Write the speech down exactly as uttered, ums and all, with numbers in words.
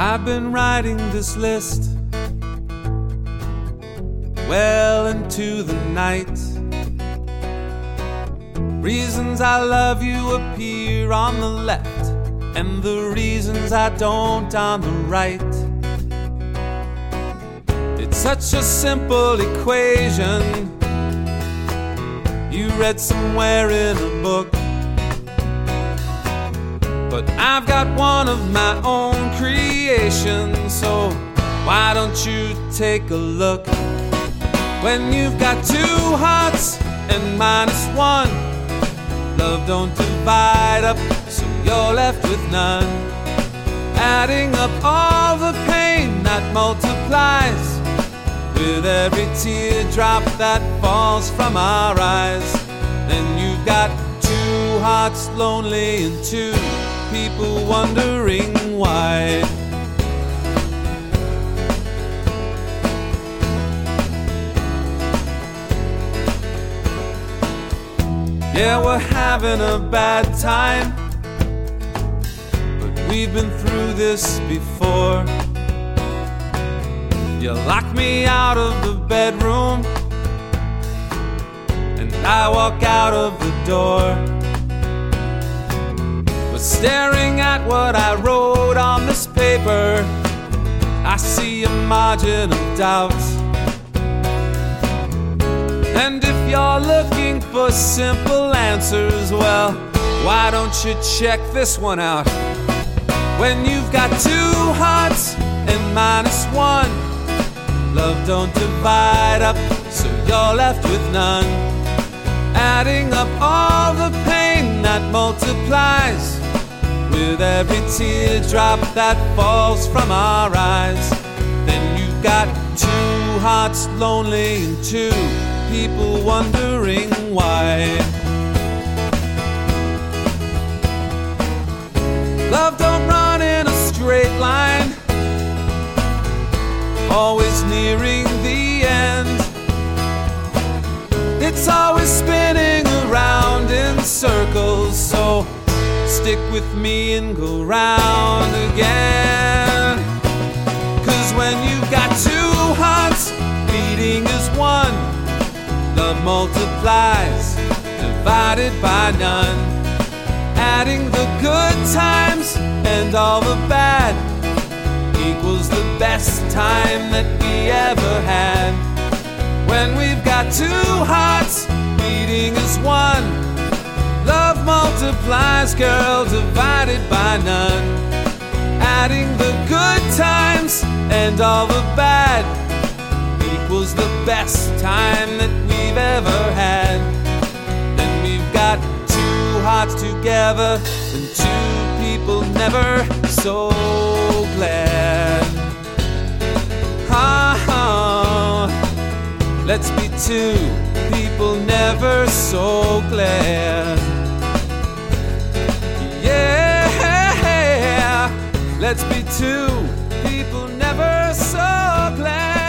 I've been writing this list well into the night. Reasons I love you appear on the left, and the reasons I don't on the right. It's such a simple equation you read somewhere in a book, but I've got one of my own creations, so why don't you take a look? When you've got two hearts and minus one, love don't divide up, so you're left with none. Adding up all the pain that multiplies with every teardrop that falls from our eyes. Then you've got two hearts lonely and two people wondering why. Yeah, we're having a bad time, but we've been through this before. You lock me out of the bedroom, and I walk out of the door. But staring at what I wrote on this paper, I see a margin of doubt. And if you're looking for simple answers, well, why don't you check this one out? When you've got two hearts and minus one, love don't divide up, so you're left with none. Adding up all the pain that multiplies with every teardrop that falls from our eyes. Then you've got two hearts lonely and two people wondering why. Love don't run in a straight line, always nearing the end. It's always spinning around in circles, so stick with me and go round again. 'Cause when you've got two hearts beating as one, love multiplies, divided by none. Adding the good times and all the bad equals the best time that we ever had. When we've got two hearts beating as one, love multiplies, girl, divided by none. Adding the good times and all the bad equals the best time that we've ever had. Then we've got two hearts together and two people never so glad. Oh, let's be two people never so glad. Yeah, let's be two people never so glad.